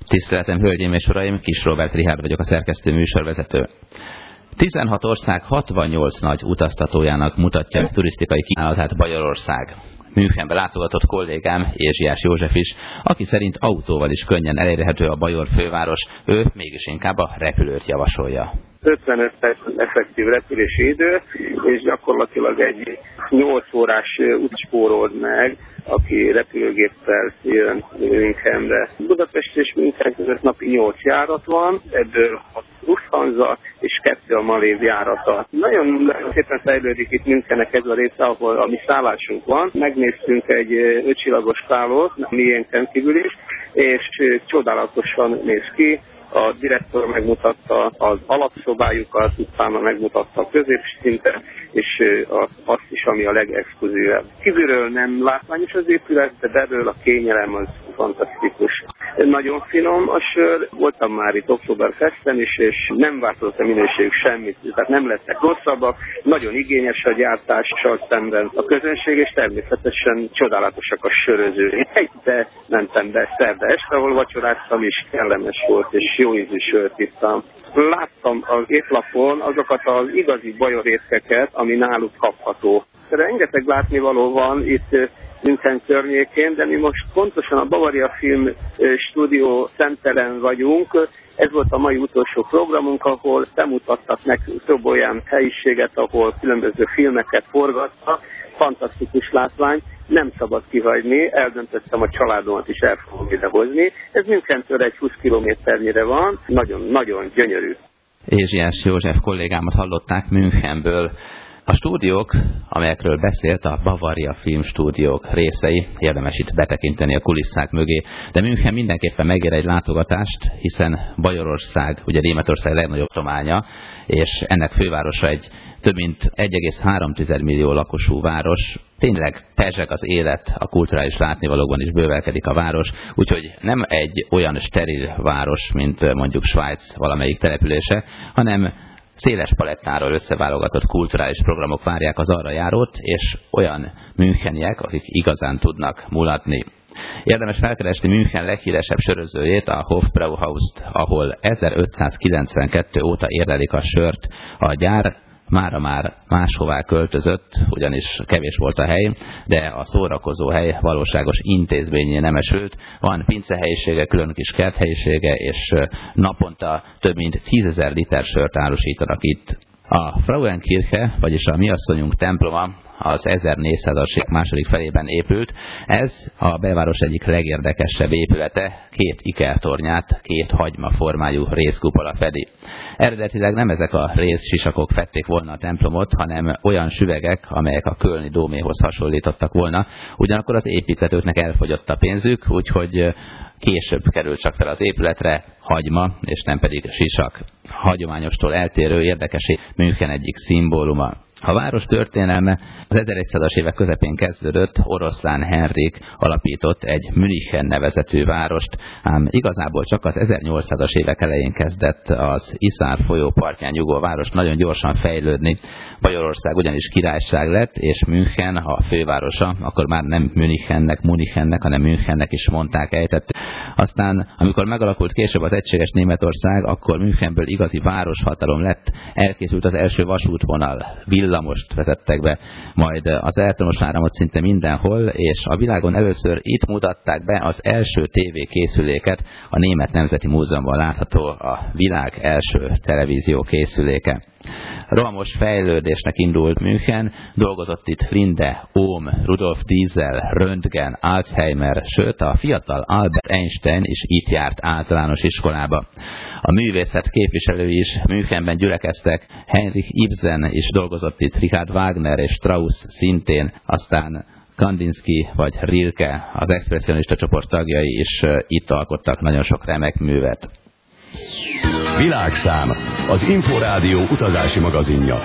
Tiszteletem, hölgyeim és uraim, Kis Róbert Richárd vagyok, a szerkesztő műsorvezető. 16 ország 68 nagy utaztatójának mutatja turisztikai kínálatát Bajorország. Münchenbe látogatott kollégám, Ézsiás József is, aki szerint autóval is könnyen elérhető a bajor főváros, ő mégis inkább a repülőt javasolja. 55 perc effektív repülési idő, és gyakorlatilag egy 8 órás út spórold meg, aki repülőgéppel jön Münchenbe. Budapest és München között napi 8 járat van, ebből 6 Lufthansa és 2 a Malév járata. Nagyon szépen fejlődik itt Münchennek ez a része, ahol a mi szállásunk van. Megnéztünk egy 5 csillagos szállót, miénken kívül is, és csodálatosan néz ki. A direktor megmutatta az alapszobájukat, utána megmutatta a középszintet, és azt is, ami a legexkluzívebb. Kívülről nem látványos az épület, de belül a kényelem az fantasztikus. Nagyon finom a sör, voltam már itt Oktoberfesten is, és nem változott a minőség semmit, tehát nem lettek rosszabbak, nagyon igényes a gyártással szemben a közönség, és természetesen csodálatosak a sörözők. Egybe mentem be szerda este, ahol vacsoráztam, és kellemes volt, és jó ízű sört ittam. Láttam az étlapon azokat az igazi bajor étkeket, ami náluk kapható. Rengeteg látnivaló van itt München környékén, de mi most pontosan a Bavaria Film Stúdió Centeren vagyunk. Ez volt a mai utolsó programunk, ahol bemutattak nekünk több olyan helyiséget, ahol különböző filmeket forgattak. Fantasztikus látvány, nem szabad kihagyni, eldöntöttem a családomat is, el fogom idehozni. Ez Münchentől egy 20 kilométernyire van, nagyon gyönyörű. Ézsiás József kollégámat hallották Münchenből. A stúdiók, amelyekről beszélt, a Bavaria filmstúdiók részei, érdemes itt betekinteni a kulisszák mögé, de München mindenképpen megér egy látogatást, hiszen Bajorország, ugye Németország legnagyobb tartománya, és ennek fővárosa egy több mint 1,3 millió lakosú város. Tényleg pezseg az élet, a kulturális látnivalókban is bővelkedik a város, úgyhogy nem egy olyan steril város, mint mondjuk Svájc valamelyik települése, hanem széles palettáról összeválogatott kulturális programok várják az arra járót, és olyan müncheniek, akik igazán tudnak mulatni. Érdemes felkeresni München leghíresebb sörözőjét, a Hofbrauhaust, ahol 1592 óta érlelik a sört. A gyár mára már máshová költözött, ugyanis kevés volt a hely, de a szórakozó hely valóságos intézményé nemesült. Van pincehelyisége, külön kis kerthelyisége, és naponta több mint 10 000 liter sört árusítanak itt. A Frauenkirche, vagyis a Mi Asszonyunk temploma az 1400-as második felében épült. Ez a belváros egyik legérdekesebb épülete, 2 ikertornyát, 2 hagymaformájú rézkupola fedi. Eredetileg nem ezek a rézsisakok fedték volna a templomot, hanem olyan süvegek, amelyek a kölni dóméhoz hasonlítottak volna. Ugyanakkor az építtetőknek elfogyott a pénzük, úgyhogy később került csak fel az épületre hagyma, és nem pedig sisak. Hagyományostól eltérő, érdekes München egyik szimbóluma. A város történelme az 1100-as évek közepén kezdődött, Oroszlán Henrik alapított egy München nevezetű várost, ám igazából csak az 1800-as évek elején kezdett az Isar folyó partján nyugvó város nagyon gyorsan fejlődni. Bajorország ugyanis királyság lett, és München, a fővárosa, akkor már nem Münichennek, hanem Münchennek is mondták ejtett. Aztán, amikor megalakult később az egységes Németország, akkor Münchenből igazi városhatalom lett, elkészült az első vasútvonal, villamost vezettek be, majd az elektromos áramot szinte mindenhol, és a világon először itt mutatták be az első tévékészüléket, a Német Nemzeti Múzeumban látható a világ első televízió készüléke. Rohamos fejlődésnek indult München, dolgozott itt Linde, Ohm, Rudolf Diesel, Röntgen, Alzheimer, sőt a fiatal Albert Einstein is itt járt általános iskolába. A művészet képviselői is Münchenben gyülekeztek, Heinrich Ibsen is dolgozott itt, Richard Wagner és Strauss szintén, aztán Kandinsky vagy Rilke, az expresszionista csoport tagjai is itt alkottak nagyon sok remek művet. Világszám, az Inforádió utazási magazinja.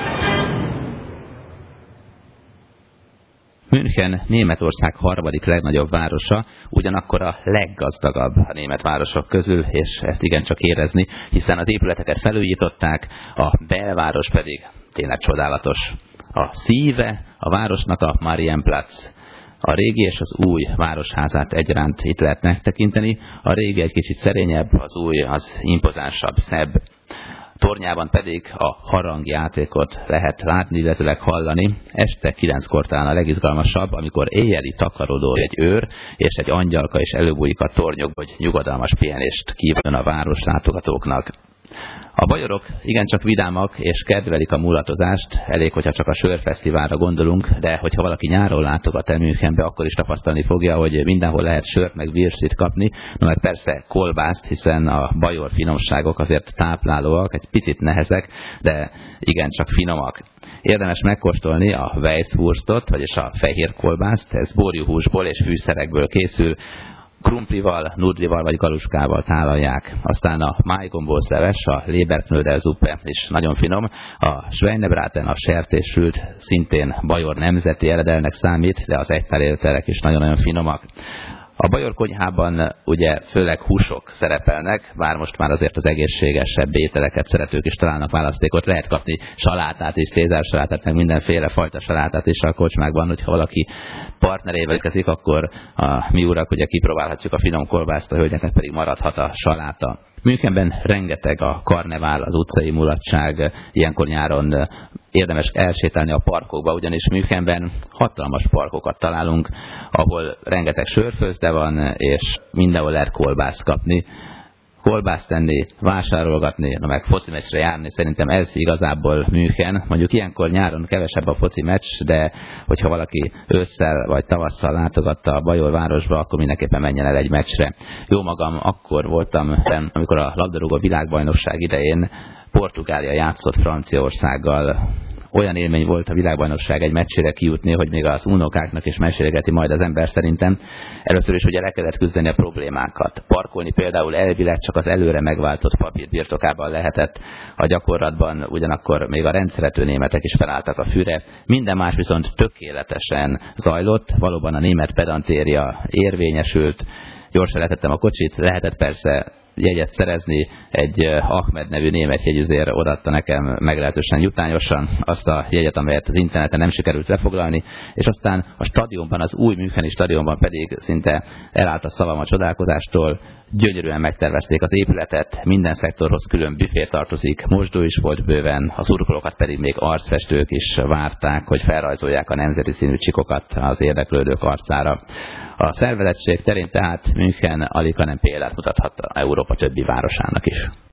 München Németország harmadik legnagyobb városa, ugyanakkor a leggazdagabb a német városok közül, és ezt igencsak érezni, hiszen az épületeket felújították, a belváros pedig tényleg csodálatos. A szíve a városnak a Marienplatz. A régi és az új városházát egyaránt itt lehet megtekinteni. A régi egy kicsit szerényebb, az új az impozánsabb, szebb. Tornyában pedig a harangjátékot lehet látni, illetőleg hallani. Este 9-kor talán a legizgalmasabb, amikor éjjeli takarodó egy őr és egy angyalka is előbújik a tornyokba, hogy nyugodalmas pihenést kívánjon a város látogatóknak. A bajorok igencsak vidámak és kedvelik a mulatozást, elég, hogyha csak a sörfesztiválra gondolunk, de hogyha valaki nyáron látogat el Münchenbe, akkor is tapasztalni fogja, hogy mindenhol lehet sört meg virslit kapni, meg persze kolbászt, hiszen a bajor finomságok azért táplálóak, egy picit nehezek, de igencsak finomak. Érdemes megkóstolni a Weisswurstot, vagyis a fehér kolbászt, ez borjuhúsból és fűszerekből készül, krumplival, nudlival vagy galuskával tálalják. Aztán a májgombózleves, a Leberknödelsuppe is nagyon finom. A Schweinebraten, a sertéssült szintén bajor nemzeti eredelnek számít, de az egyteléltelek is nagyon-nagyon finomak. A bajor konyhában ugye főleg húsok szerepelnek, bár most már azért az egészségesebb ételeket szeretők is találnak választékot. Lehet kapni salátát is, cézársalátát, meg mindenféle fajta salátát is a kocsmákban, hogyha valaki partnerével érkezik, akkor a mi urak ugye kipróbálhatjuk a finom kolbászt, a hölgyeknek pedig maradhat a saláta. Münchenben rengeteg a karnevál, az utcai mulatság, ilyenkor nyáron érdemes elsétálni a parkokba, ugyanis Münchenben hatalmas parkokat találunk, ahol rengeteg sörfőzde van, és mindenhol lehet kolbászt kapni. Kolbászt tenni, vásárolgatni, meg foci meccsre járni, szerintem ez igazából München. Mondjuk ilyenkor nyáron kevesebb a foci meccs, de hogyha valaki ősszel vagy tavasszal látogatta a Bajorvárosba, akkor mindenképpen menjen el egy meccsre. Jó magam, akkor voltam, amikor a labdarúgó világbajnokság idején Portugália játszott Franciaországgal. Olyan élmény volt a világbajnokság egy meccsére kijutni, hogy még az unokáknak is mesélgeti majd az ember szerintem. Először is ugye le kellett küzdeni a problémákat. Parkolni például elvileg csak az előre megváltott papír birtokában lehetett. A gyakorlatban ugyanakkor még a rendszerető németek is felálltak a fűre. Minden más viszont tökéletesen zajlott. Valóban a német pedantéria érvényesült. Gyorsan letettem a kocsit, lehetett persze jegyet szerezni, egy Ahmed nevű német jegyüzér odaadta nekem meglehetősen jutányosan azt a jegyet, amelyet az interneten nem sikerült lefoglalni, és aztán a stadionban, az új müncheni stadionban pedig szinte elállt a szavam a csodálkozástól, gyönyörűen megtervezték az épületet, minden szektorhoz külön büfé tartozik, mosdó is volt bőven, az szurkolókat pedig még arcfestők is várták, hogy felrajzolják a nemzeti színű csikokat az érdeklődők arcára. A szervezettség terén tehát München alighanem példát mutathat Európa többi városának is.